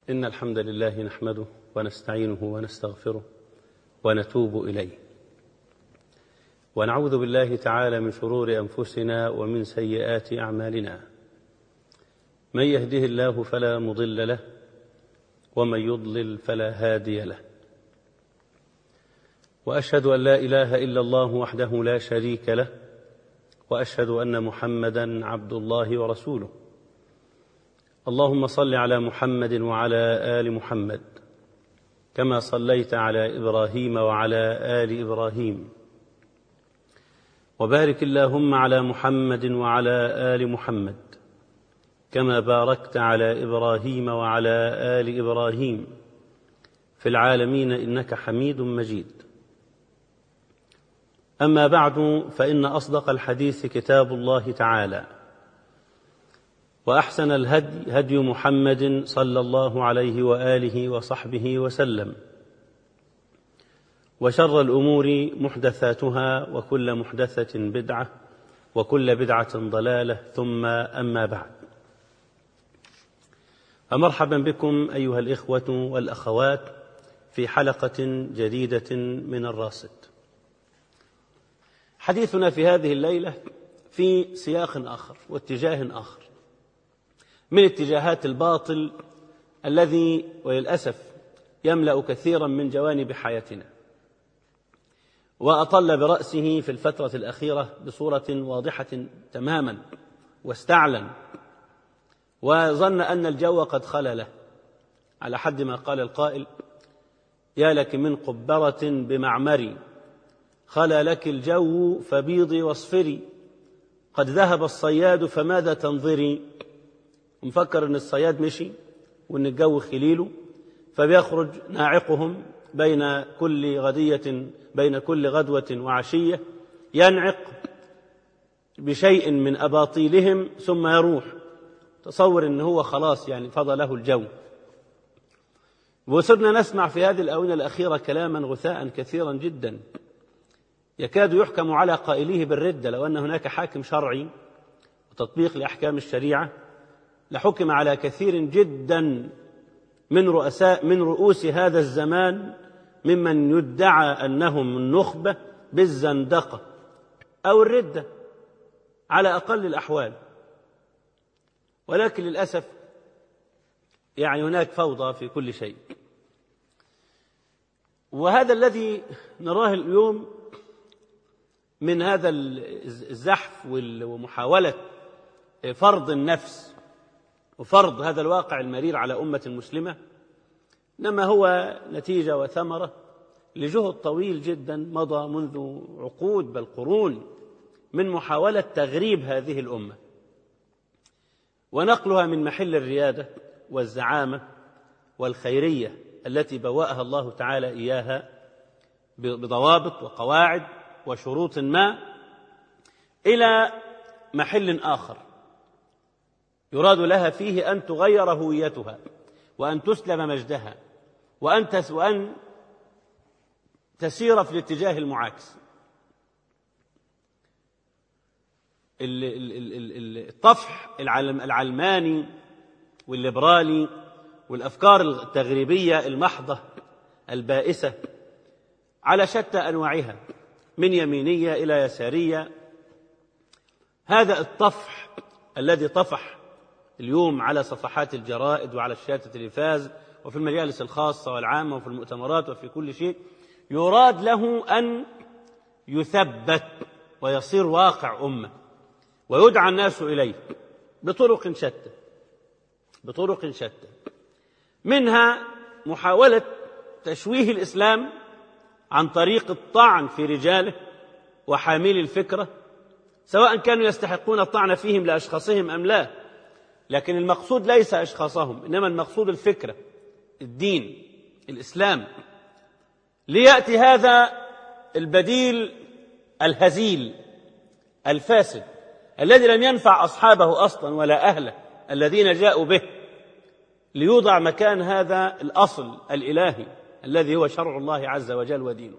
إن الحمد لله نحمده ونستعينه ونستغفره ونتوب إليه، ونعوذ بالله تعالى من شرور أنفسنا ومن سيئات أعمالنا. من يهده الله فلا مضل له، ومن يضلل فلا هادي له. وأشهد أن لا إله إلا الله وحده لا شريك له، وأشهد أن محمدًا عبد الله ورسوله. اللهم صل على محمد وعلى آل محمد كما صليت على إبراهيم وعلى آل إبراهيم، وبارك اللهم على محمد وعلى آل محمد كما باركت على إبراهيم وعلى آل إبراهيم في العالمين إنك حميد مجيد. أما بعد، فإن أصدق الحديث كتاب الله تعالى، وأحسن الهدي هدي محمد صلى الله عليه وآله وصحبه وسلم، وشر الأمور محدثاتها، وكل محدثة بدعة، وكل بدعة ضلالة، ثم أما بعد. فمرحبا بكم أيها الإخوة والأخوات في حلقة جديدة من الراصد. حديثنا في هذه الليلة في سياق آخر واتجاه آخر من اتجاهات الباطل الذي وللأسف يملأ كثيرا من جوانب حياتنا، وأطل برأسه في الفترة الأخيرة بصورة واضحة تماما، واستعلن وظن أن الجو قد خلله، على حد ما قال القائل: يا لك من قبرة بمعمري، خلا لك الجو فبيضي واصفري، قد ذهب الصياد فماذا تنظري. مفكر أن الصياد مشي وأن الجو خليله، فبيخرج ناعقهم بين كل غدوة وعشية، ينعق بشيء من أباطيلهم ثم يروح. تصور أنه هو خلاص يعني فضى له الجو. وصرنا نسمع في هذه الآونة الأخيرة كلاما غثاء كثيرا جدا، يكاد يحكم على قائليه بالردة. لو أن هناك حاكم شرعي وتطبيق لأحكام الشريعة لحكم على كثير جدا من رؤوس هذا الزمان ممن يدعى أنهم النخبة بالزندقة أو الردة على أقل الأحوال. ولكن للأسف يعني هناك فوضى في كل شيء، وهذا الذي نراه اليوم من هذا الزحف ومحاولة فرض النفس وفرض هذا الواقع المرير على أمة المسلمة، إنما هو نتيجة وثمرة لجهد طويل جدا مضى منذ عقود بل قرون من محاولة تغريب هذه الأمة ونقلها من محل الريادة والزعامة والخيرية التي بوأها الله تعالى إياها بضوابط وقواعد وشروط ما إلى محل آخر يراد لها فيه أن تغير هويتها، وأن تسلم مجدها، وأن تسير في الاتجاه المعاكس. الطفح العلماني والليبرالي والأفكار التغريبية المحضة البائسة على شتى أنواعها من يمينية إلى يسارية، هذا الطفح الذي طفح اليوم على صفحات الجرائد وعلى شاشات التلفاز وفي المجالس الخاصة والعامة وفي المؤتمرات وفي كل شيء، يراد له أن يثبت ويصير واقع أمة ويدعى الناس إليه بطرق شتى، منها محاولة تشويه الإسلام عن طريق الطعن في رجاله وحاملي الفكرة، سواء كانوا يستحقون الطعن فيهم لأشخاصهم أم لا، لكن المقصود ليس أشخاصهم، إنما المقصود الفكرة، الدين، الإسلام. ليأتي هذا البديل الهزيل الفاسد الذي لم ينفع أصحابه أصلا ولا أهله الذين جاءوا به، ليوضع مكان هذا الأصل الإلهي الذي هو شرع الله عز وجل ودينه.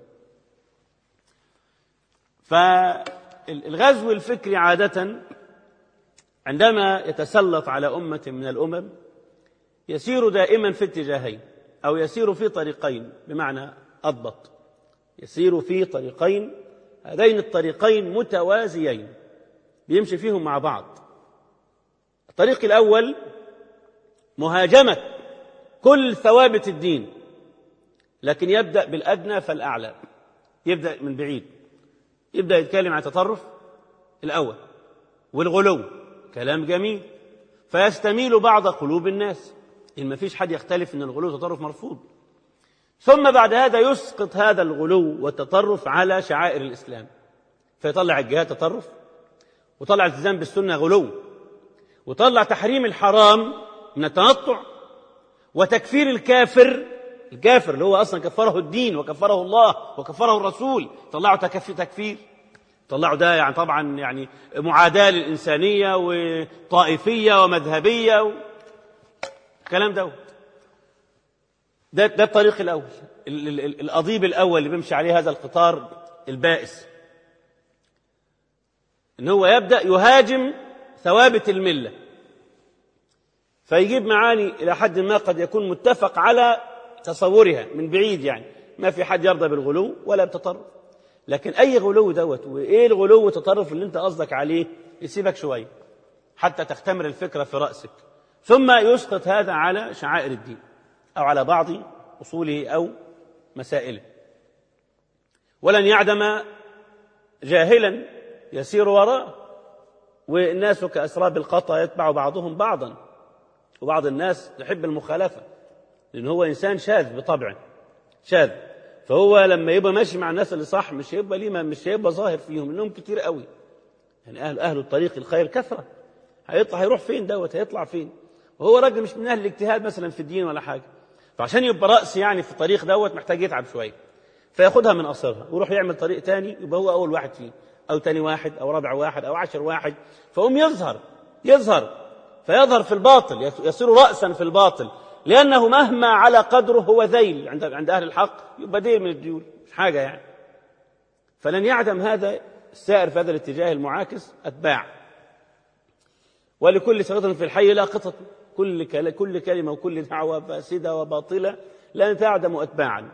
فالغزو الفكري عادة عندما يتسلط على أمة من الأمم يسير دائما في اتجاهين، أو يسير في طريقين، بمعنى أضبط، يسير في طريقين، هذين الطريقين متوازيين بيمشي فيهم مع بعض. الطريق الأول مهاجمة كل ثوابت الدين، لكن يبدأ بالأدنى فالأعلى، يبدأ من بعيد، يبدأ يتكلم عن التطرف الأول والغلو، كلام جميل، فيستميل بعض قلوب الناس، إن ما فيش حد يختلف أن الغلو والتطرف مرفوض. ثم بعد هذا يسقط هذا الغلو والتطرف على شعائر الإسلام، فيطلع الجهاد تطرف، وطلع الالتزام بالسنة غلو، وطلع تحريم الحرام من التنطع، وتكفير الكافر اللي هو أصلا كفره الدين وكفره الله وكفره الرسول، طلعوا تكفير، طلعوا ده يعني طبعا يعني معاداة للإنسانية وطائفية ومذهبية الكلام ده الطريق الأول، القضيب الأول اللي بيمشي عليه هذا القطار البائس، إن هو يبدأ يهاجم ثوابت الملة، فيجيب معاني إلى حد ما قد يكون متفق على تصورها من بعيد، يعني ما في حد يرضى بالغلو ولا بتطرف، لكن أي غلو وإيه الغلو والتطرف اللي أنت قصدك عليه يسيبك شوية حتى تختمر الفكرة في رأسك، ثم يسقط هذا على شعائر الدين أو على بعض أصوله أو مسائله. ولن يعدم جاهلا يسير وراء، والناس كأسراب القطا يتبع بعضهم بعضا، وبعض الناس يحب المخالفة لأن هو إنسان شاذ بطبعه، شاذ، فهو لما يبقى ماشي مع الناس اللي صح مش هيبقى ظاهر فيهم إنهم كتير قوي، يعني أهل الطريق الخير كثرة، هيروح فين هيطلع فين، وهو راجل مش من أهل الاجتهاد مثلا في الدين ولا حاجة، فعشان يبقى رأس يعني في الطريق محتاج يتعب شوية، فياخدها من قصرها ويروح يعمل طريق تاني، يبقى هو أول واحد فيه أو تاني واحد أو رابع واحد أو 10 واحد، فهم فيظهر في الباطل، يصير رأسا في الباطل، لأنه مهما على قدره هو ذيل عند أهل الحق، يبقى ديل من الديول، مش حاجة يعني. فلن يعدم هذا السائر في هذا الاتجاه المعاكس أتباع، ولكل سقطة في الحي لاقطة، كل كلمة وكل دعوة فاسدة وباطلة لن تعدم أتباعا.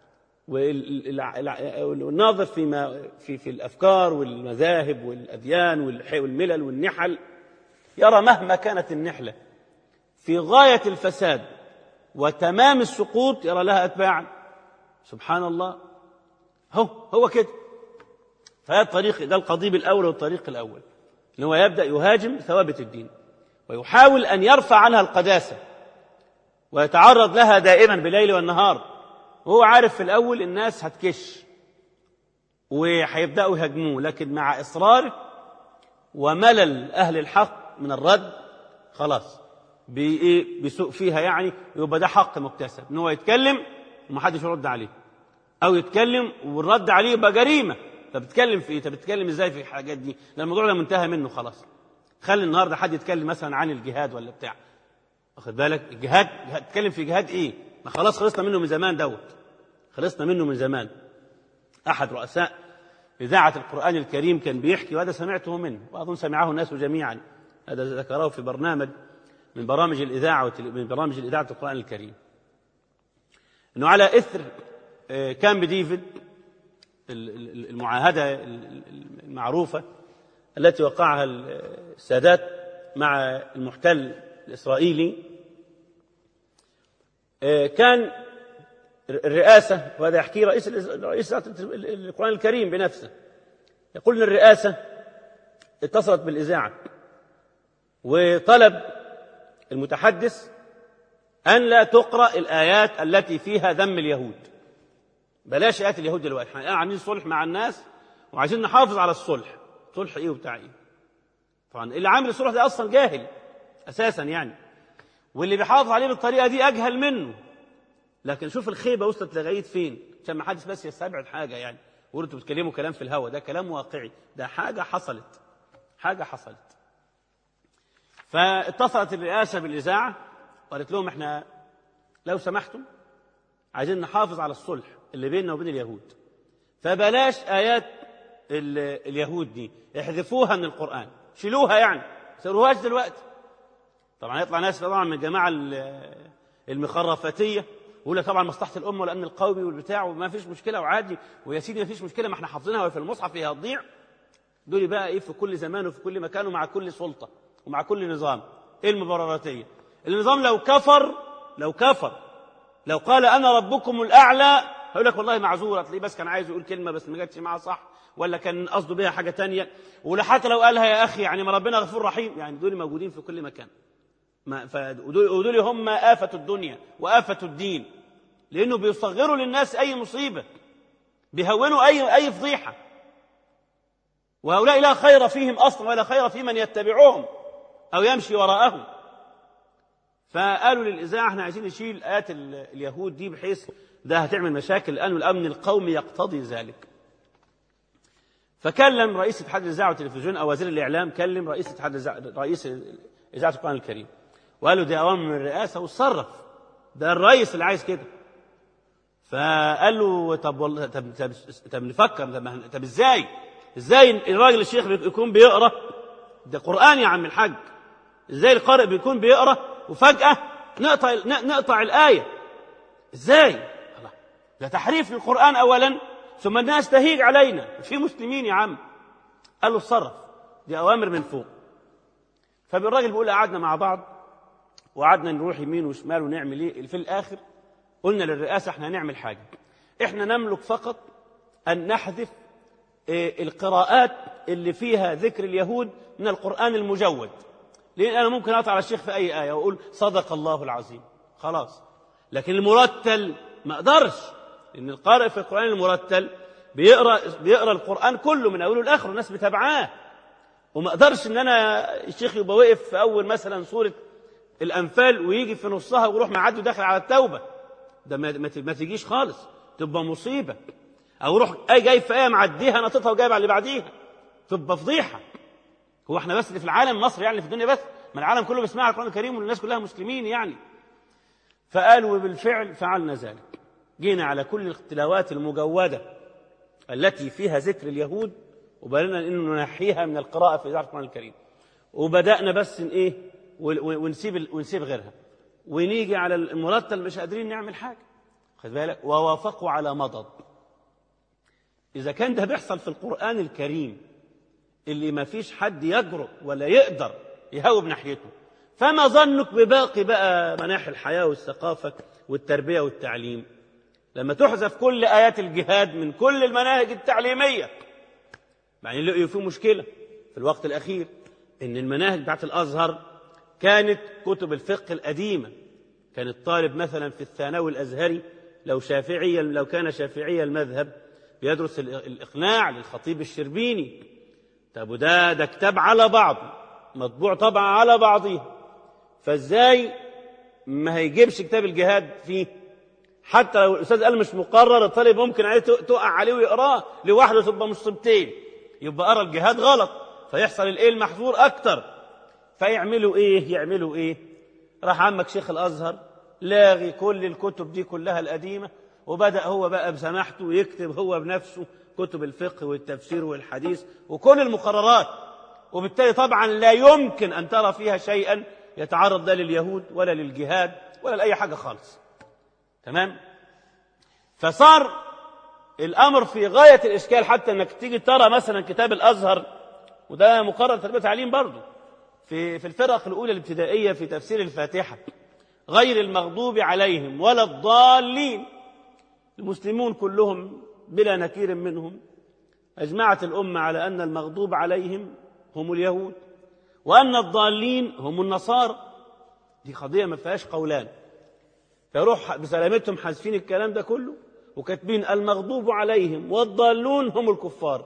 والناظر في الأفكار والمذاهب والأديان والملل والنحل يرى مهما كانت النحلة في غاية الفساد وتمام السقوط يرى لها أتباعا، سبحان الله، هو كده. فهذا الطريق، ده القضيب الأول والطريق الأول، إن هو يبدأ يهاجم ثوابت الدين ويحاول أن يرفع عنها القداسة ويتعرض لها دائما بالليل والنهار، وهو عارف في الأول الناس هتكش وهيبدأوا يهاجموه، لكن مع إصراره وملل أهل الحق من الرد خلاص بيسوق فيها، يعني يبقى ده حق مكتسب إن هو يتكلم ومحدش يرد عليه، أو يتكلم والرد عليه يبقى جريمة. طب بتتكلم في إيه؟ طب بتتكلم إزاي في الحاجات دي؟ لأن الموضوع ده منتهى منه خلاص. خلي النهارده حد يتكلم مثلا عن الجهاد ولا بتاع، واخد بالك؟ الجهاد تتكلم في جهاد إيه؟ ما خلاص خلصنا منه من زمان، خلصنا منه من زمان. أحد رؤساء إذاعة القرآن الكريم كان بيحكي، وهذا سمعته منه وأظن سمعه الناس جميعا، هذا ذكره في برنامج من برامج الإذاعة القرآن الكريم، أنه على إثر كامب ديفيد، المعاهدة المعروفة التي وقعها السادات مع المحتل الإسرائيلي، كان الرئاسة، وهذا يحكي رئيس القرآن الكريم بنفسه، يقول أن الرئاسة اتصلت بالإذاعة وطلب المتحدث أن لا تقرأ الآيات التي فيها ذم اليهود، بلاش آيات اليهود دلوقتي، احنا عاملين صلح مع الناس وعايزين نحافظ على الصلح، صلح إيه وبتاع إيه؟ طبعا اللي عامل الصلح ده أصلا جاهل أساسا يعني، واللي بيحافظ عليه بالطريقة دي أجهل منه. لكن شوف الخيبة وصلت لغاية فين، عشان ما حدش بس يستبعد حاجة يعني، وانتوا بتكلموا كلام في الهوا، ده كلام واقعي، ده حاجة حصلت. فاتصلت الرئاسة بالإذاعة وقالت لهم احنا لو سمحتم عايزين نحافظ على الصلح اللي بيننا وبين اليهود، فبلاش آيات اليهود دي، احذفوها من القرآن، شيلوها يعني، سيروهاش دلوقتي. طبعا يطلع ناس طبعا من الجماعة المخرفتية ويقول لك طبعا مصلحة الأمة والأمن القومي والبتاع وما فيش مشكلة وعادي ويا سيدي ما فيش مشكلة ما احنا حافظينها وفي المصحف هي هتضيع. دول بقى ايه في كل زمان وفي كل مكان ومع كل سلطة ومع كل نظام. ايه المبرراتية؟ النظام لو قال أنا ربكم الأعلى هيقول لك والله معذور، هتلاقيه بس كان عايز يقول كلمة بس ما جاتش معاه صح، ولا كان قصده بيها حاجة تانية، ولا حتى لو قالها يا أخي يعني ما ربنا غفور رحيم. يعني دول موجودين في كل مكان. ودول هم آفة الدنيا وآفة الدين، لأنه بيصغروا للناس أي مصيبة، بيهونوا أي فضيحة، وهؤلاء لا خير فيهم أصلا ولا خير في من يتبعهم أو يمشي وراءهم. فقالوا للإذاعة احنا عايزين نشيل آيات اليهود دي بحيث ده هتعمل مشاكل الآن والأمن القومي يقتضي ذلك. فكلم رئيس اتحاد الإذاعة والتلفزيون أو وزير الإعلام كلم رئيس إذاعة القرآن الكريم وقالوا دي أوامر من الرئاسة وتصرف، ده الرئيس اللي عايز كده. فقال له طب والله طب نفكر، طب ازاي الراجل الشيخ يكون بيقرأ ده قرآن يا عم الحاج، ازاي القارئ بيكون بيقرأ وفجأة نقطع الآية؟ ازاي؟ الله، ده تحريف للقرآن أولا، ثم الناس تهيج علينا في مسلمين يا عم. قال له اتصرف، دي أوامر من فوق. فالراجل بيقول قعدنا مع بعض وقعدنا نروح يمين وشمال ونعمل ايه. في الآخر قلنا للرئاسة احنا هنعمل حاجة، احنا نملك فقط أن نحذف القراءات اللي فيها ذكر اليهود من القرآن المجود، لأن أنا ممكن أطلع على الشيخ في أي آية وأقول صدق الله العظيم خلاص، لكن المرتل ما أقدرش، لأن القارئ في القرآن المرتل بيقرأ القرآن كله من أوله لآخره، الناس بتابعاه، وما أقدرش إن أنا الشيخ يبقى وقف في أول مثلا سورة الأنفال ويجي في نصها ويروح معدي داخل على التوبة، ده ما تجيش خالص، تبقى مصيبة. أو روح جاي في آية معديها نطتها وجايب على اللي بعديها، تبقى فضيحة. هو احنا بس اللي في العالم مصر يعني في الدنيا بس؟ ما العالم كله بيسمع القرآن الكريم والناس كلها مسلمين يعني. فقالوا وبالفعل فعلنا ذلك، جينا على كل التلاوات المجودة التي فيها ذكر اليهود وبدأنا إنه ننحيها من القراءة في إذاعة القرآن الكريم، وبدأنا بس إيه ونسيب غيرها، ونيجي على المرتل مش قادرين نعمل حاجة، خد بالك. ووافقوا على مضض. إذا كان ده بيحصل في القرآن الكريم اللي ما فيش حد يجرؤ ولا يقدر يهوب ناحيته، فما ظنك بباقي بقى مناحي الحياة والثقافة والتربية والتعليم؟ لما تحذف كل آيات الجهاد من كل المناهج التعليمية، يعني لقيوا في مشكلة في الوقت الأخير إن المناهج بتاعت الأزهر كانت كتب الفقه القديمة، كان الطالب مثلا في الثانوي الأزهري لو كان شافعي المذهب بيدرس الإقناع للخطيب الشربيني. طب وده كتاب على بعض مطبوع طبعا على بعضه، فازاي ما هيجيبش كتاب الجهاد فيه؟ حتى لو الأستاذ قال مش مقرر، الطالب ممكن عليه تقع عليه ويقراه لوحده تبقى مصيبتين، يبقى قرا الجهاد غلط فيحصل الايه المحظور أكتر. فيعملوا ايه؟ راح عمك شيخ الأزهر لاغي كل الكتب دي كلها القديمة، وبدأ هو بقى بسماحته يكتب هو بنفسه كتب الفقه والتفسير والحديث وكل المقررات، وبالتالي طبعا لا يمكن أن ترى فيها شيئا يتعرض لا لليهود ولا للجهاد ولا لأي حاجة خالص. تمام؟ فصار الأمر في غاية الإشكال، حتى أنك تيجي ترى مثلا كتاب الأزهر، وده مقرر تربية تعليم برضه، في الفرق الأولى الابتدائية في تفسير الفاتحة، غير المغضوب عليهم ولا الضالين. المسلمون كلهم بلا نكير منهم أجمعت الأمة على أن المغضوب عليهم هم اليهود وأن الضالين هم النصارى. دي قضية ما فيهاش قولان. فيروح بسلامتهم حذفين الكلام ده كله وكاتبين المغضوب عليهم والضالون هم الكفار.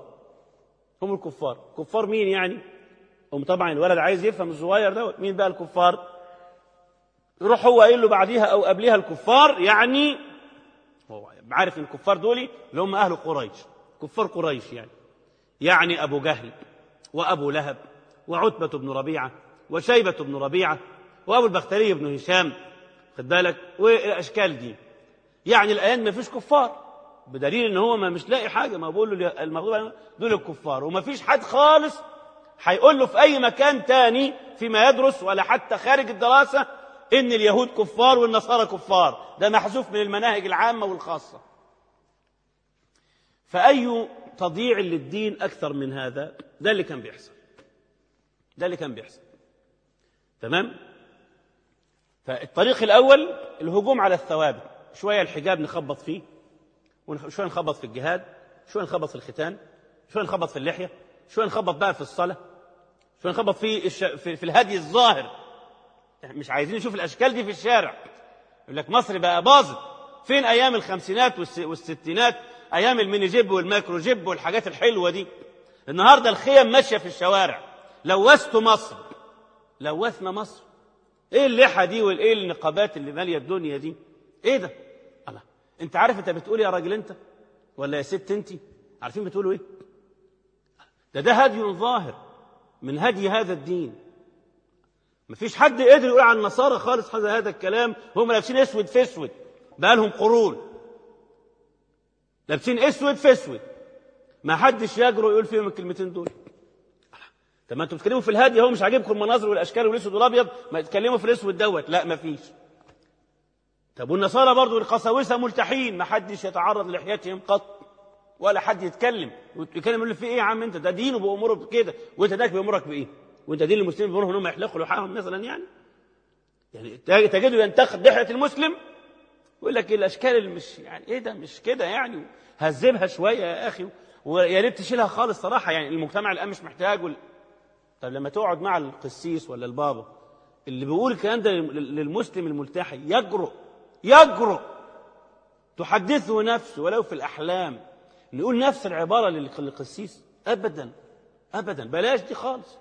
كفار مين يعني؟ طبعا الولد عايز يفهم الصغير ده مين بقى الكفار، يروح هو قايل له بعديها أو قبلها الكفار، يعني هو عارف ان الكفار دول اللي هم أهل قريش، كفار قريش يعني أبو جهل وأبو لهب وعتبة بن ربيعة وشيبة بن ربيعة وأبو البختري بن هشام، خد بالك، والأشكال دي. يعني الآن ما فيش كفار، بدليل ان هو ما مش لاقي حاجة، ما بقول له المغضوب عليهم دول الكفار، وما فيش حد خالص هيقول له في أي مكان تاني فيما يدرس ولا حتى خارج الدراسة إن اليهود كفار والنصارى كفار، ده محذوف من المناهج العامة والخاصة. فأي تضييع للدين أكثر من هذا؟ ده اللي كان بيحصل، ده اللي كان بيحصل. تمام؟ فالطريق الأول الهجوم على الثوابت، شوية الحجاب نخبط فيه، وشوية نخبط في الجهاد، شوية نخبط في الختان، شوية نخبط في اللحية، شوية نخبط بقى في الصلاة، شوية نخبط في الهدي الظاهر. مش عايزين نشوف الأشكال دي في الشارع. يقول لك مصر بقى باظت. فين أيام الخمسينات والستينات، أيام الميني جيب والمايكرو جيب والحاجات الحلوة دي؟ النهاردة الخيم ماشية في الشوارع. لوثتوا مصر، لوثنا مصر. ايه اللحى دي وايه النقابات اللي ماليه الدنيا دي؟ ايه ده؟ الله، انت عارف انت بتقول يا راجل انت ولا يا ست انت؟ عارفين بتقولوا ايه؟ ده هدي ظاهر من هدي هذا الدين. مفيش حد قادر يقول عن النصارى خالص هذا الكلام. هم لابسين اسود في اسود بقالهم قرون، لابسين اسود في اسود، ما حدش يجرؤ يقول فيهم الكلمتين دول. طب ما انتوا بتتكلموا في الهادي اهو، مش عاجبكم المناظر والاشكال والاسود والابيض، ما تتكلموا في الاسود دوت. لا ما فيش. طب والنصارى برضو القساوسه ملتحين، ما حدش يتعرض للحياتهم قط ولا حد يتكلم يقول له في ايه يا عم انت؟ ده دينه باموره بكده، وانت داك بامورك بايه؟ وانت دين المسلمين بامورهم انهم يحلقوا لحاهم مثلا؟ يعني تجده ينتقد لحيه المسلم ويقول لك الاشكال اللي مش يعني ايه ده، مش كده يعني، هذبها شويه يا اخي، ويا ريت تشيلها خالص صراحه، يعني المجتمع الان مش محتاج. طب لما تقعد مع القسيس ولا البابا اللي بيقول الكلام ده للمسلم الملتحي، يجرؤ تحدثه نفسه ولو في الأحلام نقول نفس العبارة للقسيس؟ أبدا أبدا، بلاش دي خالص.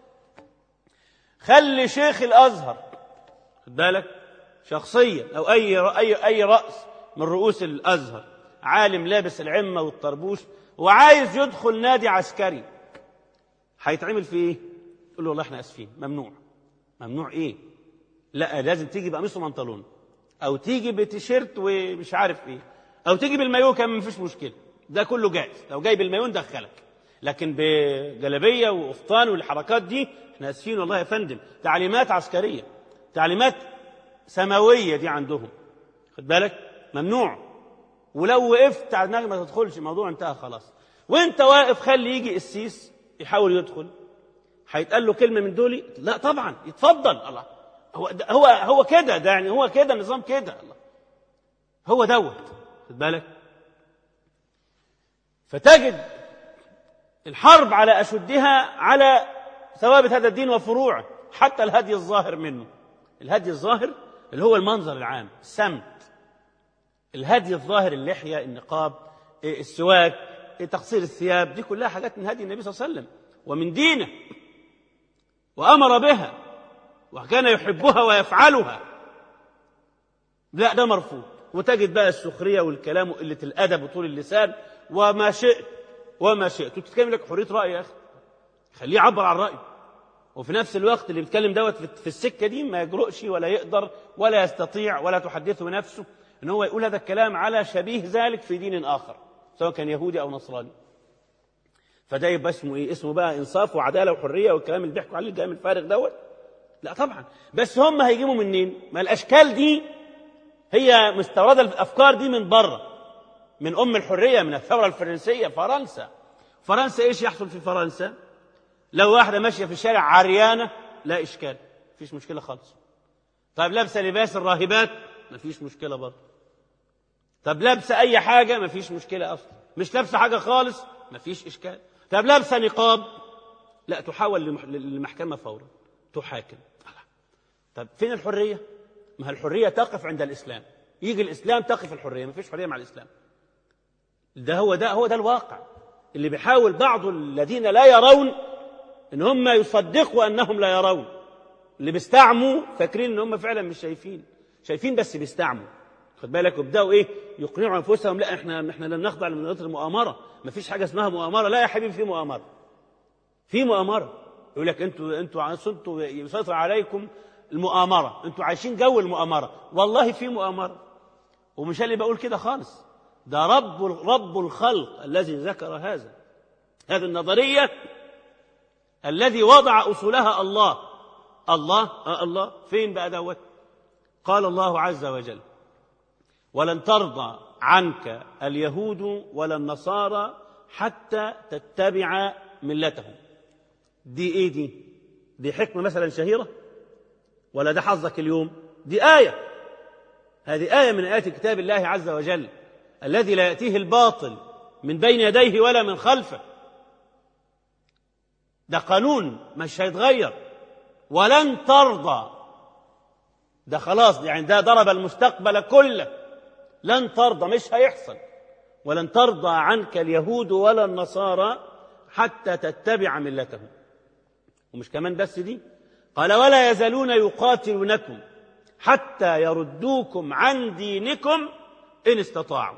خلي شيخ الأزهر، خد بالك، شخصيا أو أي رأس من رؤوس الأزهر، عالم لابس العمة والطربوش وعايز يدخل نادي عسكري، هيتعمل فيه ايه؟ تقول له والله احنا اسفين، ممنوع. ممنوع ايه؟ لا لازم تيجي بقميص وبنطلون، او تيجي بتيشيرت ومش عارف ايه، او تيجي بالمايو كمان، مفيش مشكله، ده كله جائز. لو جاي بالمايو ندخلك، لكن بجلابيه وقفطان والحركات دي احنا اسفين والله يا فندم. تعليمات عسكريه، تعليمات سماويه دي عندهم، خد بالك، ممنوع. ولو وقفت على دماغك ما تدخلش، الموضوع انتهى خلاص. وانت واقف خلي يجي قسيس يحاول يدخل، هيتقال له كلمه من دول؟ لا طبعا، يتفضل. الله، هو كده، ده يعني هو كده النظام كده، الله هو دوت، خد بالك. فتجد الحرب على اشدها على ثوابت هذا الدين وفروعه، حتى الهدي الظاهر منه. الهدي الظاهر اللي هو المنظر العام، السمت، الهدي الظاهر، اللحيه، النقاب، السواك، تقصير الثياب، دي كلها حاجات من هدي النبي صلى الله عليه وسلم ومن دينه، وأمر بها وكان يحبها ويفعلها. لا ده مرفوض. وتجد بقى السخرية والكلام وقلة الأدب وطول اللسان وما شئت وما شئت. وتتكلم لك حرية رأي يا أخي، خليه يعبر عن رأيه، وفي نفس الوقت اللي بيتكلم دوت في السكة دي ما يجرؤش ولا يقدر ولا يستطيع ولا تحدثه نفسه إن هو يقول هذا الكلام على شبيه ذلك في دين آخر سواء كان يهودي أو نصراني. فده يبقى اسمه ايه؟ اسمه بقى انصاف وعداله وحريه والكلام اللي بيحكوا عليه الكلام الفارغ دوت؟ لا طبعا. بس هم هيجيبوا منين؟ ما الاشكال دي هي مستورده، الافكار دي من بره، من الحريه، من الثوره الفرنسيه، فرنسا ايش يحصل في فرنسا؟ لو واحده ماشيه في الشارع عريانه لا اشكال، مفيش مشكله خالص. طيب لابسه لباس الراهبات مفيش مشكله برضه. طب لابسه اي حاجه مفيش مشكله اصلا. مش لابسه حاجه خالص مفيش اشكال. طب لابسه نقاب، لا تحول للمحكمه فورا، تحاكم. طب فين الحريه؟ ما الحريه تقف عند الاسلام، يجي الاسلام تقف الحريه، ما فيش حريه مع الاسلام. هو ده الواقع اللي بيحاول بعض الذين لا يرون ان هم يصدقوا انهم لا يرون، اللي بيستعموا فاكرين ان هم فعلا مش شايفين بس بيستعموا، خد بالك، وبداوا ايه؟ يقنعوا انفسهم لا احنا لن نخضع لمنظمات المؤامره، ما فيش حاجه اسمها مؤامره. لا يا حبيبي، في مؤامره. يقول لك انتوا يسيطر عليكم المؤامره، انتوا عايشين جو المؤامره. والله في مؤامره، ومش اللي بقول كده خالص، ده رب الخلق الذي ذكر هذه النظريه الذي وضع أصولها الله. الله فين بقى دوت؟ قال الله عز وجل: ولن ترضى عنك اليهود ولا النصارى حتى تتبع ملتهم. دي ايه دي حكمة مثلا شهيرة ولا ده حظك اليوم؟ دي آية، هذه آية من آيات كتاب الله عز وجل الذي لا يأتيه الباطل من بين يديه ولا من خلفه. ده قانون مش هيتغير. ولن ترضى، ده خلاص يعني ده ضرب المستقبل كله. لن ترضى، مش هيحصل. ولن ترضى عنك اليهود ولا النصارى حتى تتبع ملتهم. ومش كمان بس دي، قال: ولا يزالون يقاتلونكم حتى يردوكم عن دينكم إن استطاعوا.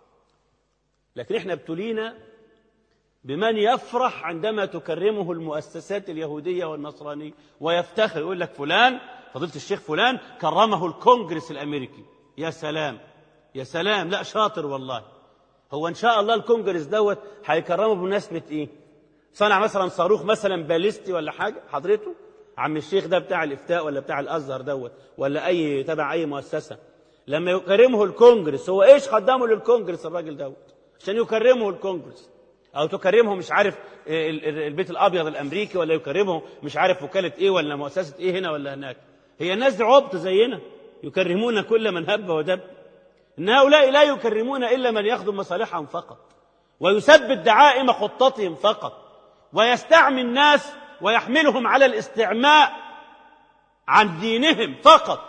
لكن احنا ابتلينا بمن يفرح عندما تكرمه المؤسسات اليهودية والنصرانية ويفتخر، يقول لك فلان فضيلة الشيخ فلان كرمه الكونجرس الأمريكي. يا سلام يا سلام، لا شاطر والله. هو إن شاء الله الكونجرس دوت هيكرمه بمناسبة إيه؟ صنع مثلا صاروخ مثلا باليستي ولا حاجة حضرته عم الشيخ ده بتاع الإفتاء ولا بتاع الأزهر دوت ولا أي تبع أي مؤسسة، لما يكرمه الكونجرس هو إيش قدمه للكونجرس الراجل دوت عشان يكرمه الكونجرس؟ أو تكرمه مش عارف البيت الأبيض الأمريكي، ولا يكرمه مش عارف وكالة إيه ولا مؤسسة إيه هنا ولا هناك. هي الناس دي عبط زينا، يكرمون كل من هب ودب. إن هؤلاء لا يكرمون إلا من يخدم مصالحهم فقط، ويثبت دعائم خطتهم فقط، ويستعمي الناس ويحملهم على الاستعماء عن دينهم فقط.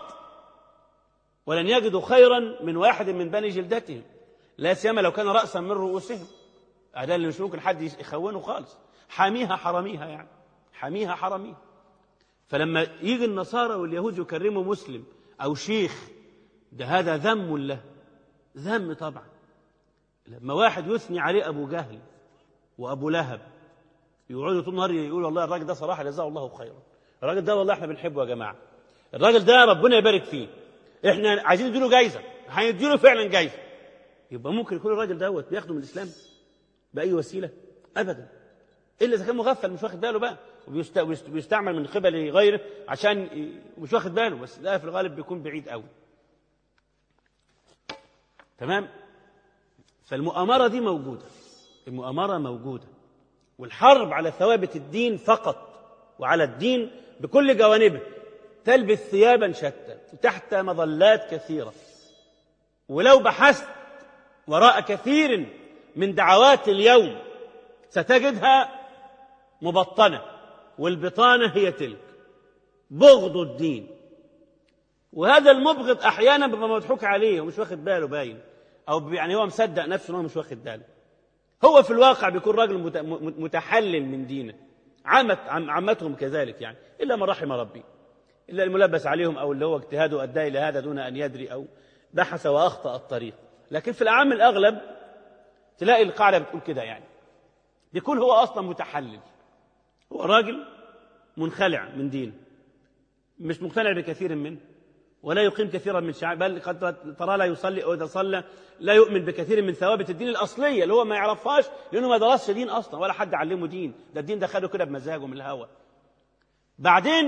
ولن يجدوا خيرا من واحد من بني جلدتهم، لا سيما لو كان رأسا من رؤوسهم. هذا اللي مش ممكن حد يخونه خالص. حاميها حراميها، يعني حاميها حراميها. فلما يجي النصارى واليهود يكرموا مسلم أو شيخ، ده هذا ذم له، ذم طبعا. لما واحد يثني عليه أبو جهل وأبو لهب، يقعدوا طول النهار يقولوا والله الراجل ده صراحة جزاه الله خيرا، الراجل ده والله احنا بنحبه يا جماعة، الراجل ده ربنا يبارك فيه، احنا عايزين نديله جايزة، هنديله فعلا جايزة. يبقى ممكن يكون الراجل دوت بيخدم الإسلام بأي وسيلة؟ أبدا، إلا إذا كان مغفل مش واخد باله بقى، وبيستعمل من قبل غيره عشان مش واخد باله، بس ده في الغالب بيكون بعيد قوي. تمام؟ فالمؤامرة دي موجودة، المؤامرة موجودة، والحرب على ثوابت الدين فقط وعلى الدين بكل جوانبه تلبس ثيابا شتى تحت مظلات كثيرة. ولو بحثت وراء كثير من دعوات اليوم ستجدها مبطنة، والبطانة هي تلك: بغض الدين. وهذا المبغض أحيانا بيبقى مضحوك عليه ومش واخد باله باين، أو يعني هو مصدق نفسه أنه مش واخد باله. هو في الواقع بيكون راجل متحلل من دينه. عامتهم كذلك يعني، إلا من رحم ربي، إلا الملبس عليهم أو اللي هو اجتهاده أدى إلى هذا دون أن يدري أو بحث وأخطأ الطريق. لكن في العام الأغلب تلاقي القاعدة بتقول كده، يعني بيكون هو أصلا متحلل، هو راجل منخلع من دينه، مش مقتنع بكثير منه، ولا يقيم كثيرا من شعائر، بل قد ترى لا يصلي، أو إذا صلى لا يؤمن بكثير من ثوابت الدين الأصلية اللي هو ما يعرفهاش لأنه ما درسش دين أصلا ولا حد علمه دين، ده الدين ده خده كده بمزاجه من الهوى. بعدين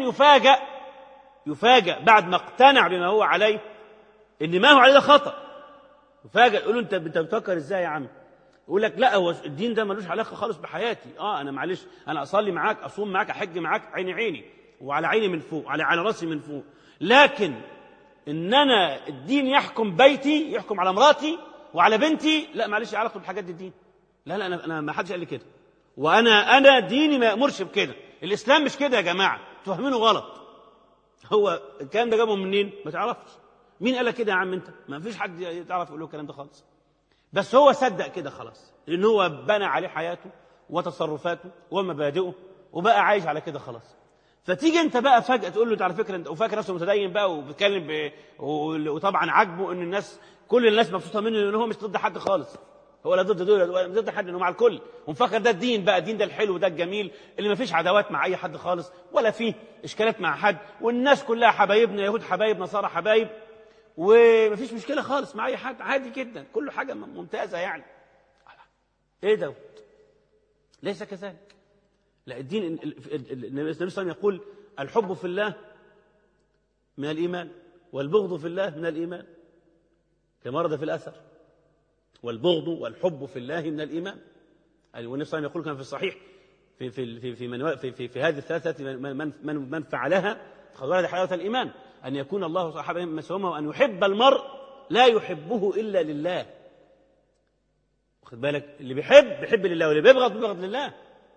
يفاجأ بعد ما اقتنع بما هو عليه إن ما هو عليه ده خطأ. يفاجأ يقول له أنت بتفكر إزاي يا عم؟ يقول لك لا، هو الدين ده ملوش علاقة خالص بحياتي. أنا معلش، أنا أصلي معاك، أصوم معاك، أحج معاك، عيني وعلى عيني من فوق، على رأسي من فوق، لكن إن أنا الدين يحكم بيتي، يحكم على مراتي وعلى بنتي، لا معلش، علاقة بالحاجات دي الدين؟ لا أنا ما حدش قال لي كده، وأنا ديني ما يأمرش بكده، الإسلام مش كده يا جماعة، تفهمينه غلط. هو الكلام ده جابه منين؟ ما تعرفش. مين قال كده يا عم أنت؟ ما فيش حد يعرف يقول له الكلام ده خالص، بس هو صدق كده خلاص، لأن هو بنى عليه حياته وتصرفاته ومبادئه وبقى عايش على كده خلاص. فتيجي انت بقى فجأة تقول له على فكرة انت، وفاكر نفسه متدين بقى وبيتكلم وطبعا عاجبه ان الناس، كل الناس مبسوطه منه، لان هو مش ضد حد خالص، هو لا ضد دول ولا ضد حد، انه مع الكل، ومفكر ده الدين بقى، الدين ده الحلو ده الجميل اللي ما فيش عداوات مع اي حد خالص ولا فيه اشكالات مع حد، والناس كلها حبايبنا، يهود حبايب، نصارى حبايب، وما فيش مشكله خالص مع اي حد، عادي جدا، كل حاجه ممتازه يعني. ايه دوت؟ ليس كذلك. لا، الدين النبي صلى الله عليه وسلم يقول الحب في الله من الإيمان والبغض في الله من الإيمان، كما ورد في الأثر، والبغض والحب في الله من الإيمان. والنبي صلى الله عليه وسلم يقول كما في الصحيح في هذه الثلاثة من فعلها فقد ولد حلاوة الإيمان، أن يكون الله صاحبه مسومه، وأن يحب المرء لا يحبه إلا لله. واخد بالك؟ اللي بيحب لله، واللي بيبغض لله.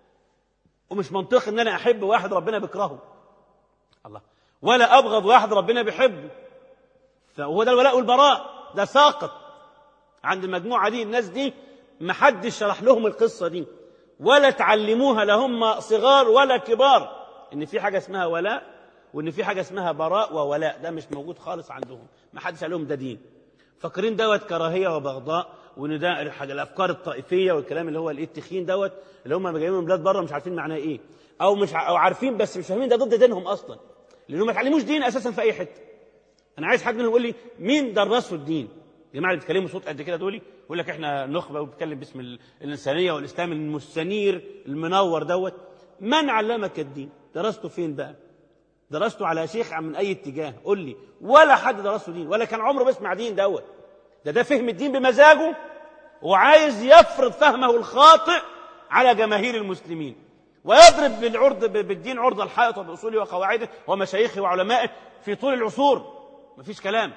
ومش منطقي ان انا احب واحد ربنا بيكرهه، الله، ولا ابغض واحد ربنا بيحبه. فهو ده الولاء والبراء، ده ساقط عند المجموعه دي. الناس دي ما حدش شرح لهم القصه دي ولا تعلموها، لا هم صغار ولا كبار، ان في حاجه اسمها ولاء وان في حاجه اسمها براء وولاء. ده مش موجود خالص عندهم، ما حدش قال لهم ده دين. فاكرين دوت كراهيه وبغضاء، وان ده الافكار الطائفيه والكلام اللي هو التخين دوت اللي هم جايين من بلاد بره مش عارفين معناه ايه، او عارفين بس مش فاهمين ده ضد دينهم اصلا، لانهم ما اتعلموش دين اساسا في اي حته. انا عايز حد منهم يقول لي مين درسوا الدين؟ الجماعه اللي بيتكلموا صوت قد كده دول يقول لك احنا نخبه وبنتكلم باسم الانسانيه والاسلام المستنير المنور دوت. من علمك الدين؟ درسته فين بقى؟ درسته على شيخ من اي اتجاه؟ قول لي. ولا حد درسه دين ولا كان عمره بيسمع دين دوت. ده فهم الدين بمزاجه وعايز يفرض فهمه الخاطئ على جماهير المسلمين، ويضرب بالدين عرض الحائط وبأصوله وقواعده ومشايخه وعلمائه في طول العصور. مفيش كلام.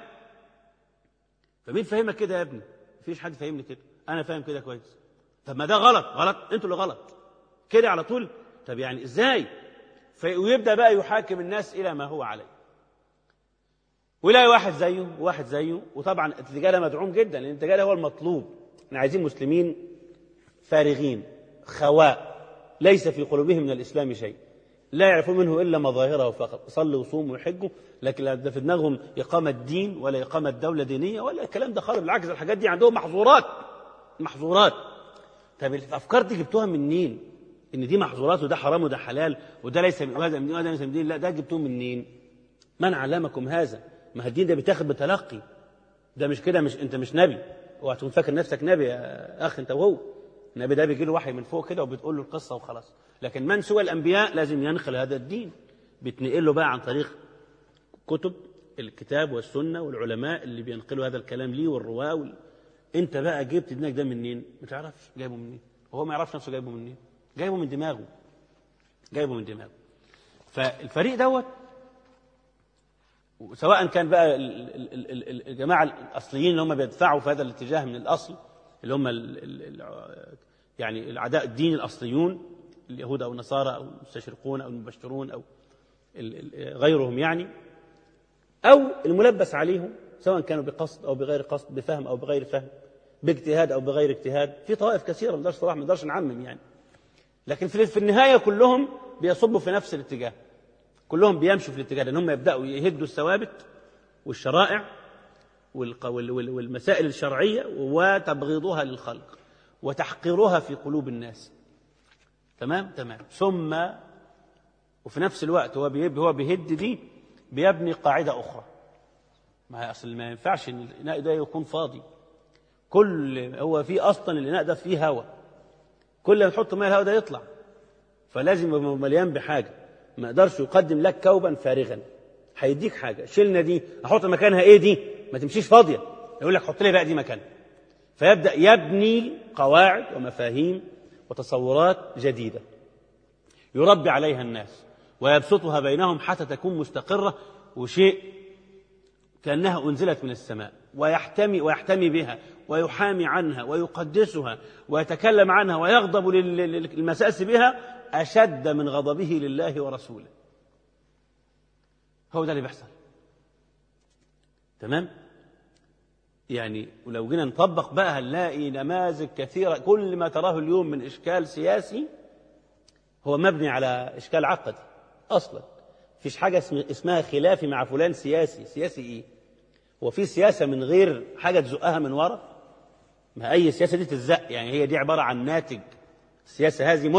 فمين فهمك كده يا ابني؟ مفيش حد فهمني كده، انا فاهم كده كويس. طب ما ده غلط، انتوا اللي غلط كده على طول. طب يعني ازاي؟ ويبدأ بقى يحاكم الناس الى ما هو عليه، ويلاقي واحد زيه. وطبعا الاتجاه ده مدعوم جدا، لان الاتجاه ده هو المطلوب. احنا عايزين مسلمين فارغين خواء، ليس في قلوبهم من الاسلام شيء، لا يعرفون منه الا مظاهره فقط، صلوا وصوموا ويحجوا، لكن لا في دماغهم اقامه دين ولا اقامه دوله دينيه ولا الكلام ده خالص. بالعكس، الحاجات دي عندهم محظورات. طب الافكار دي جبتوها منين؟ ان دي محظورات وده حرام وده حلال وده ليس من وهذا من دين وهذا ليس من دين. لا، ده جبتوه منين؟ من علمكم هذا؟ ما الدين ده بيتاخد بتلقي، ده مش كده. انت مش نبي، اوعى تكون فاكر نفسك نبي يا اخ انت وهو. النبي ده بيجي له وحي من فوق كده وبتقول له القصه وخلاص. لكن من سوى الانبياء لازم ينقل هذا الدين، بيتنقل له بقى عن طريق كتب الكتاب والسنه والعلماء اللي بينقلوا هذا الكلام ليه والرواه انت بقى جبت دينك ده منين؟ ما تعرفش جايبه منين، وهو ما يعرفش نفسه جايبه منين. جايبه من دماغه. فالفريق دوت، سواء كان بقى الجماعه الاصليين اللي هم بيدفعوا في هذا الاتجاه من الاصل، اللي هم يعني الاعداء الدين الاصليون، اليهود او النصارى او المستشرقون او المبشرون او غيرهم يعني، او الملبس عليهم سواء كانوا بقصد او بغير قصد، بفهم او بغير فهم، باجتهاد او بغير اجتهاد. في طوائف كثيره ما نقدرش نعمم يعني، لكن في النهايه كلهم بيصبوا في نفس الاتجاه، كلهم بيمشوا في الاتجاه، لأنهم يبدأوا يهدوا الثوابت والشرائع والمسائل الشرعية وتبغيضها للخلق وتحقيرها في قلوب الناس. تمام. ثم وفي نفس الوقت هو بيهد دي، بيبني قاعدة أخرى. ما ينفعش إن الإناء ده يكون فاضي. هو في أصلا الإناء ده فيه هواء، كل ما تحط ماء الهواء ده يطلع، فلازم يبقى مليان بحاجة. ما يقدرش يقدم لك كوبا فارغا، هيديك حاجه. شلنا دي احط مكانها ايه؟ دي ما تمشيش فاضيه، يقول لك حط لي بقى دي مكانها. فيبدا يبني قواعد ومفاهيم وتصورات جديده يربي عليها الناس ويبسطها بينهم حتى تكون مستقره وشيء كانها انزلت من السماء، ويحتمي بها ويحامي عنها ويقدسها ويتكلم عنها ويغضب للمساس بها أشد من غضبه لله ورسوله. هو ده اللي بيحصل. تمام. يعني ولو جينا نطبق بقى هنلاقي نماذج كثيرة. كل ما تراه اليوم من إشكال سياسي هو مبني على إشكال عقدي أصلا. فيش حاجة اسمها خلافي مع فلان سياسي إيه؟ هو في سياسة من غير حاجة تزقها من ورا؟ ما أي سياسة دي تزق، يعني هي دي عبارة عن ناتج. السياسة هذه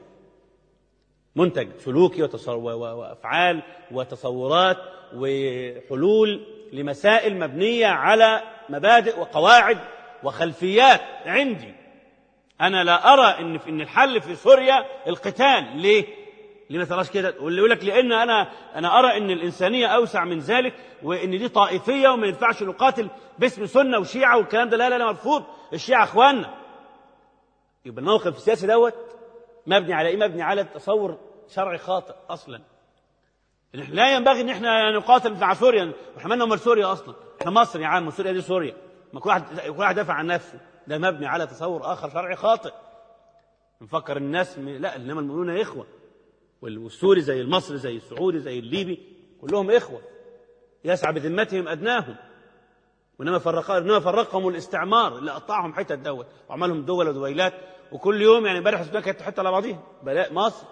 منتج سلوكي وأفعال وتصورات وحلول لمسائل مبنية على مبادئ وقواعد وخلفيات عندي، أنا لا أرى إن الحل في سوريا القتال. ليه ما تراش كده؟ واللي يقول لك لأن أنا أرى إن الإنسانية أوسع من ذلك، وإن دي طائفية وما ينفعش نقاتل باسم سنة وشيعة والكلام ده. لا مرفوض، الشيعة إخواننا. يبقى الموقف السياسي دوت مبني على إيه؟ مبني على تصور شرعي خاطئ أصلا. لا ينبغي إن إحنا نقاتل مع سوريا، وإحنا مالنا أمال سوريا أصلا؟ إحنا مصر يا عم، سوريا دي سوريا، ما كل واحد دافع عن نفسه. ده مبني على تصور آخر شرعي خاطئ. نفكر الناس لا، إنما المؤمنون إخوة، والسوري زي المصري زي السعودي زي الليبي كلهم إخوة، يسعى بذمتهم أدناهم. وإنما فرقهم الاستعمار اللي قطعهم حتت دوت وعملهم دول ودويلات. وكل يوم يعني امبارح السودان كانت حته على بعضيها. بلاء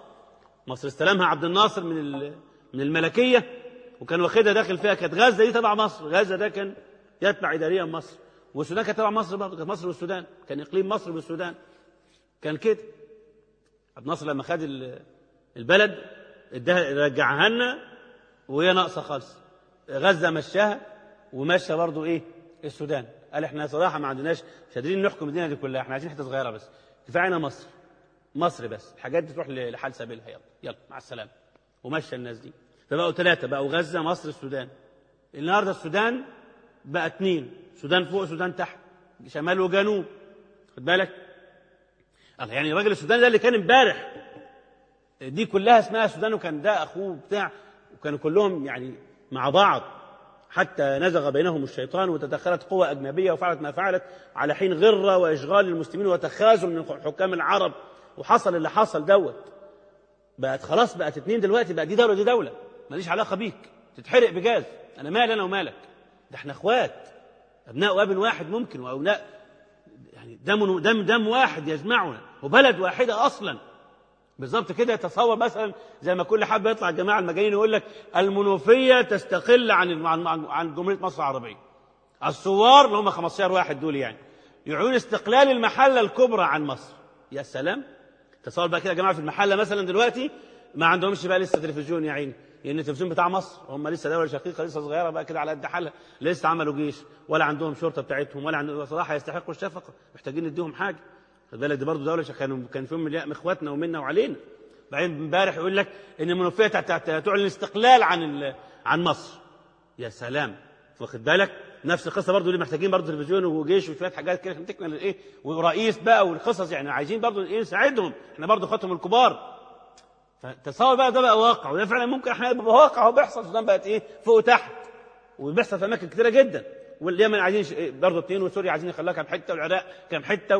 مصر استلمها عبد الناصر من الملكيه، وكان واخدها داخل فيها. كانت غزه دي تبع مصر، غزه ده كان يتبع اداريا مصر، والسودان كانت تبع مصر برضه، كانت مصر والسودان، كان اقليم مصر والسودان كان كده. عبد الناصر لما خد البلد رجعها لنا وهي ناقصه خالص. غزه مشاها ومشى برضه ايه السودان. قال احنا صراحه ما عندناش، مش قادرين نحكم الدنيا دي كلها، احنا عايزين حته صغيره بس، كفاينا مصر بس، الحاجات دي تروح لحال سبيلها، يلا مع السلامه. ومشى الناس دي، فبقوا 3، بقوا غزه مصر السودان. النهارده السودان بقى 2، سودان فوق سودان تحت، شمال وجنوب. خد بالك الله، يعني الراجل السوداني ده اللي كان امبارح دي كلها اسمها السودان، وكان ده اخوه بتاع، وكانوا كلهم يعني مع بعض، حتى نزغ بينهم الشيطان وتدخلت قوى أجنبية وفعلت ما فعلت على حين غرة وإشغال المسلمين وتخاذل من حكام العرب، وحصل اللي حصل دوت. بقت خلاص، بقت 2 دلوقتي، بقى دي دولة ودي دولة، ماليش علاقة بيك، تتحرق بجاز، أنا مالي أنا ومالك، ده احنا اخوات، أبناء وابن واحد ممكن، وأبناء يعني دم واحد يجمعنا، وبلد واحدة أصلا. بالظبط كده. يتصور مثلا زي ما كل حد يطلع الجماعه المجانين يقول لك المنوفيه تستقل عن جمهوريه مصر العربيه. الثوار اللي هم 15 واحد دول يعني يعلنون استقلال المحله الكبرى عن مصر. يا سلام، تصور بقى كده يا جماعه في المحله مثلا دلوقتي ما عندهمش بقى لسه تلفزيون يا عيني، لان التلفزيون بتاع مصر هم لسه دوله شقيقه لسه صغيره بقى كده على قد حالها، لسه عملوا جيش ولا عندهم شرطه بتاعتهم ولا عندهم، صراحه يستحقوا الشفقه، محتاجين نديهم حاجه. خد بالك دي برضه دوله كان فيهم من اخواتنا ومنا وعلينا. بعدين امبارح يقول لك ان المنوفيه تعلن الاستقلال عن مصر. يا سلام، واخد بالك؟ نفس القصه برضه، اللي محتاجين برضه تلفزيون وجيش وشويه حاجات كده عشان تكمل ايه، ورئيس بقى والقصص، يعني عايزين برضه ايه نساعدهم، احنا برضه اخواتهم الكبار. فتصور بقى ده بقى واقع، وده فعلا ممكن احنا يبقى واقع وبيحصل. السودان بقت ايه فوق وتحت، وبيحصل في اماكن كثيره جدا، واليمن عايزين برضه 2، وسوريا عايزين يخلوها كام حته، والعراق كام حته.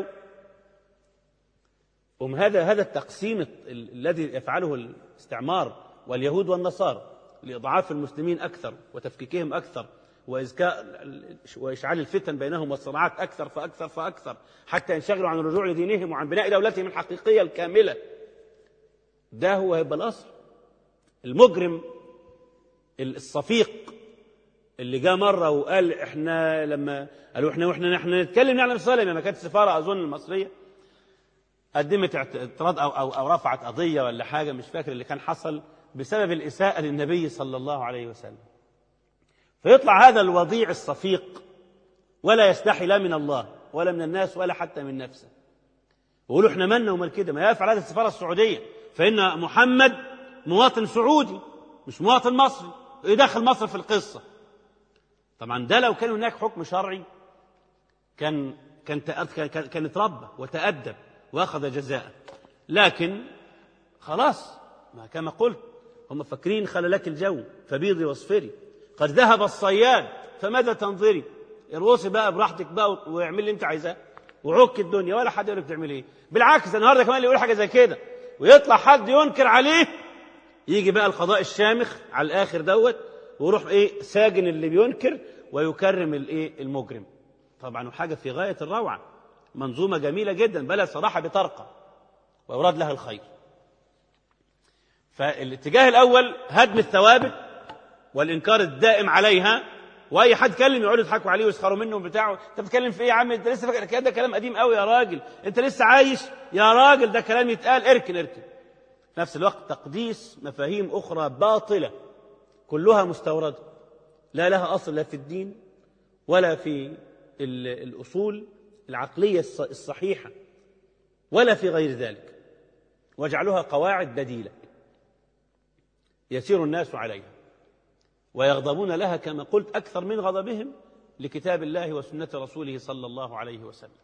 هذا التقسيم الذي يفعله الاستعمار واليهود والنصارى لإضعاف المسلمين أكثر وتفكيكهم أكثر وإشعال الفتن بينهم والصراعات أكثر فأكثر حتى ينشغلوا عن الرجوع لدينهم وعن بناء دولتهم الحقيقية الكاملة. ده هو هيبقى الأصل. المجرم الصفيق اللي جاء مرة وقال احنا لما قالوا احنا نتكلم نعلم الصلاة، لما كانت السفارة أظن المصرية قدمت اعتراض أو رفعت قضية ولا حاجة، مش فاكر اللي كان حصل، بسبب الإساءة للنبي صلى الله عليه وسلم. فيطلع هذا الوضيع الصفيق ولا يستحي لا من الله ولا من الناس ولا حتى من نفسه، ويقولوا احنا مالنا ومال كده، ما يفعل هذا السفارة السعودية، فإن محمد مواطن سعودي مش مواطن مصري، يدخل مصر في القصة. طبعا ده لو كان هناك حكم شرعي كان اتربى وتأدب واخذ جزاء، لكن خلاص ما كما قلت هم فاكرين خللك الجو فبيضي واصفري، قد ذهب الصياد فماذا تنظري، ارقصي بقى براحتك بقى واعمل اللي انت عايزاه وعك الدنيا، ولا حد يقول لك تعمل ايه. بالعكس النهارده كمان اللي يقول حاجه زي كده ويطلع حد ينكر عليه، يجي بقى القضاء الشامخ على الاخر دوت ويروح ايه ساجن اللي بينكر ويكرم الايه المجرم. طبعا وحاجه في غايه الروعه، منظومه جميله جدا، بلد صراحه بترقى ويراد لها الخير. فالاتجاه الاول هدم الثوابت والانكار الدائم عليها، واي حد يتكلم يقعدوا يضحكوا عليه ويسخروا منه بتاعه، انت بتتكلم في ايه يا عم، انت لسه فاكر ده كلام قديم قوي يا راجل، انت لسه عايش يا راجل، ده كلام يتقال، اركن. في نفس الوقت تقديس مفاهيم اخرى باطله كلها مستورده لا لها اصل لا في الدين ولا في الاصول العقليه الصحيحه ولا في غير ذلك، واجعلوها قواعد بديلة يسير الناس عليها ويغضبون لها كما قلت أكثر من غضبهم لكتاب الله وسنة رسوله صلى الله عليه وسلم.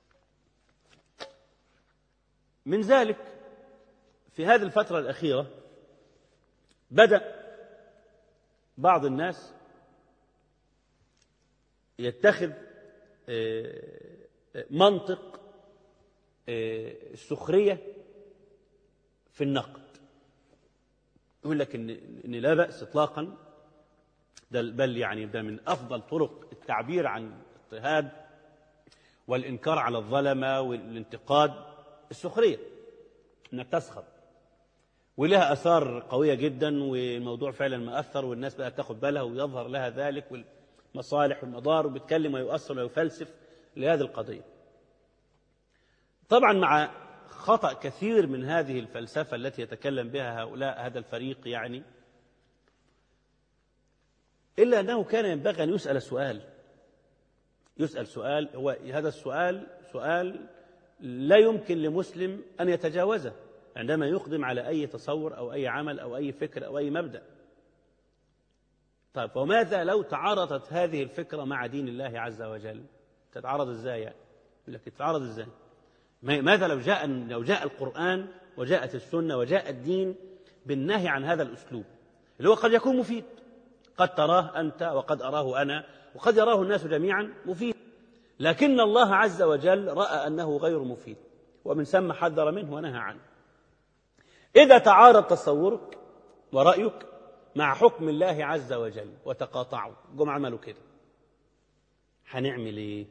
من ذلك في هذه الفترة الأخيرة بدأ بعض الناس يتخذ منطق السخرية في النقد، يقول لك إن لا بأس إطلاقا، بل يعني ده من أفضل طرق التعبير عن الاضطهاد والإنكار على الظلمة والانتقاد السخرية، إنك تسخر، ولها آثار قوية جدا، والموضوع فعلا مؤثر، والناس بقى تاخد بالها ويظهر لها ذلك والمصالح والمضار، وبيتكلم ويؤصل ويفلسف لهذه القضية. طبعا مع خطأ كثير من هذه الفلسفة التي يتكلم بها هؤلاء هذا الفريق يعني، إلا أنه كان ينبغي أن يسأل سؤال، هو هذا السؤال سؤال لا يمكن لمسلم أن يتجاوزه عندما يقدم على أي تصور أو أي عمل أو أي فكر أو أي مبدأ. طيب وماذا لو تعارضت هذه الفكرة مع دين الله عز وجل؟ تتعارض إزاي يعني؟ يقول لك تتعارض إزاي؟ ماذا لو جاء القرآن وجاءت السنة وجاء الدين بالنهي عن هذا الأسلوب اللي هو قد يكون مفيد، قد تراه أنت وقد أراه أنا وقد يراه الناس جميعا مفيد، لكن الله عز وجل رأى أنه غير مفيد، ومن ثم حذر منه ونهى عنه. إذا تعارض تصورك ورأيك مع حكم الله عز وجل وتقاطعوا جم عملوا كده، هنعمل إيه؟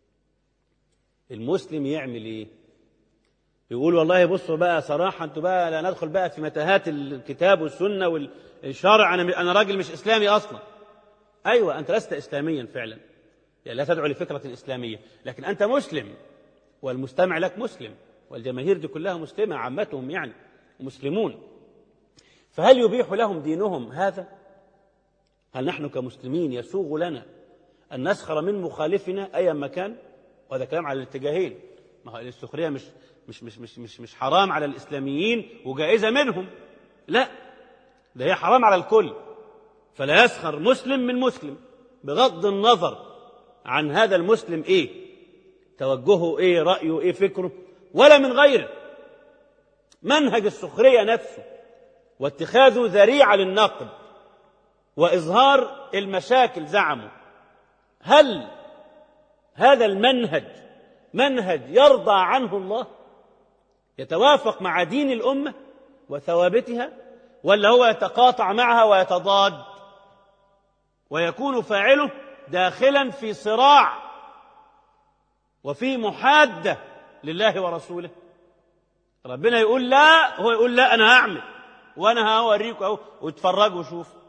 المسلم يعمل إيه؟ يقول والله بصوا بقى صراحة أنتوا بقى لا ندخل بقى في متاهات الكتاب والسنة والشرع، أنا راجل مش إسلامي أصلا. أيوة أنت لست إسلاميا فعلا، يعني لا تدعو لفكرة إسلامية، لكن أنت مسلم والمستمع لك مسلم والجماهير دي كلها مسلمة، عامتهم يعني مسلمون، فهل يبيح لهم دينهم هذا؟ هل نحن كمسلمين يسوغ لنا أن نسخر من مخالفنا أيا ما كان؟ وهذا كلام على الاتجاهين، ما هو السخرية مش حرام على الإسلاميين وجائزة منهم، لا ده هي حرام على الكل، فلا يسخر مسلم من مسلم بغض النظر عن هذا المسلم إيه توجهه، إيه رأيه، إيه فكره، ولا من غيره. منهج السخرية نفسه واتخاذه ذريعة للنقد وإظهار المشاكل زعموا، هل هذا المنهج منهج يرضى عنه الله يتوافق مع دين الأمة وثوابتها، ولا هو يتقاطع معها ويتضاد ويكون فاعله داخلا في صراع وفي محادة لله ورسوله؟ ربنا يقول لا، هو يقول لا أنا هعمل وأنا هوريكم أهو واتفرجوا وشوفوا،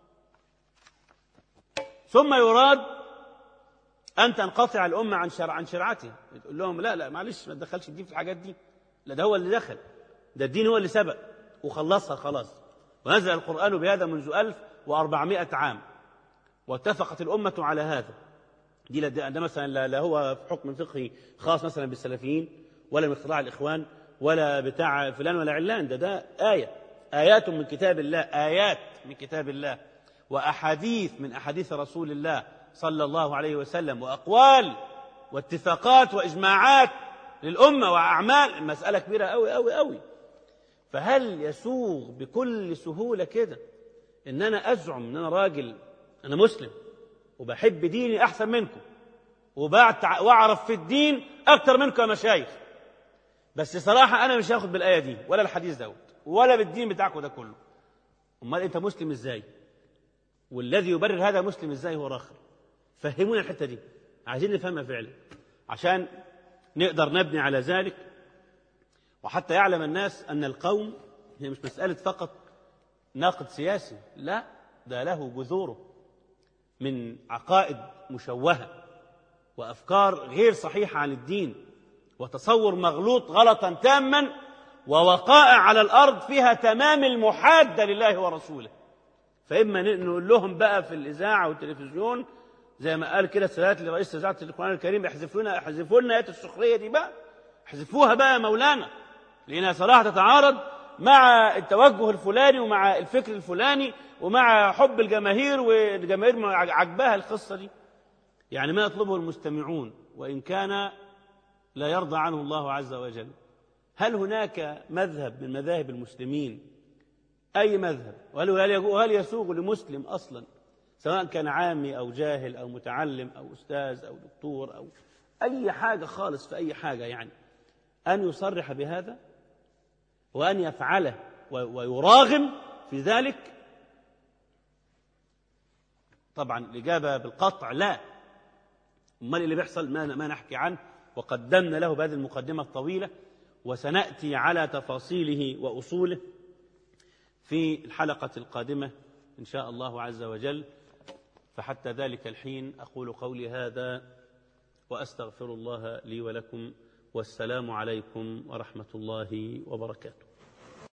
ثم يراد أن تنقطع الأمة عن شرعتها، تقول لهم لا معلش ما تدخلش الدين في الحاجات دي، لا ده هو اللي دخل، ده الدين هو اللي سبق وخلصها خلاص، ونزل القرآن بهذا منذ 1400 عام واتفقت الأمة على هذا. ده مثلا لا هو حكم فقهي خاص مثلا بالسلفيين ولا من اختراع الإخوان ولا بتاع فلان ولا علان، ده آيات من كتاب الله، آيات من كتاب الله وأحاديث من أحاديث رسول الله صلى الله عليه وسلم، وأقوال واتفاقات وإجماعات للأمة وأعمال، مسألة كبيرة أوي أوي أوي. فهل يسوغ بكل سهولة كده إن أنا أزعم إن أنا راجل، أنا مسلم وبحب ديني أحسن منكم وأعرف في الدين أكتر منكم يا مشايخ، بس صراحة أنا مش هاخد بالآية دي ولا الحديث دوت ولا بالدين بتاعكم ده كله؟ أمال أنت مسلم إزاي؟ والذي يبرر هذا مسلم إزاي هو آخر؟ فهمونا الحتة دي، عايزين نفهمها فعلا عشان نقدر نبني على ذلك، وحتى يعلم الناس أن القوم هي مش مسألة فقط ناقد سياسي، لا ده له جذوره من عقائد مشوهة وأفكار غير صحيحة عن الدين وتصور مغلوط غلطا تاما ووقائع على الأرض فيها تمام المحادة لله ورسوله. فإما نقول لهم بقى في الإذاعة والتلفزيون زي ما قال كده سيادة لرئيس إذاعة القرآن الكريم احذفوا لنا آيات السخرية دي بقى، احذفوها بقى مولانا، لأنها صراحة تتعارض مع التوجه الفلاني ومع الفكر الفلاني ومع حب الجماهير، والجماهير عجبها القصة دي. يعني ما يطلبه المستمعون وإن كان لا يرضى عنه الله عز وجل، هل هناك مذهب من مذاهب المسلمين، أي مذهب، وهل يسوغ لمسلم أصلا سواء كان عامي أو جاهل أو متعلم أو أستاذ أو دكتور أو أي حاجة خالص في أي حاجة، يعني أن يصرح بهذا وأن يفعله ويراغم في ذلك؟ طبعا الإجابة بالقطع لا. أمال اللي بيحصل ما نحكي عنه، وقدمنا له بهذه المقدمة الطويلة، وسنأتي على تفاصيله وأصوله في الحلقة القادمة إن شاء الله عز وجل. فحتى ذلك الحين أقول قولي هذا وأستغفر الله لي ولكم، والسلام عليكم ورحمة الله وبركاته.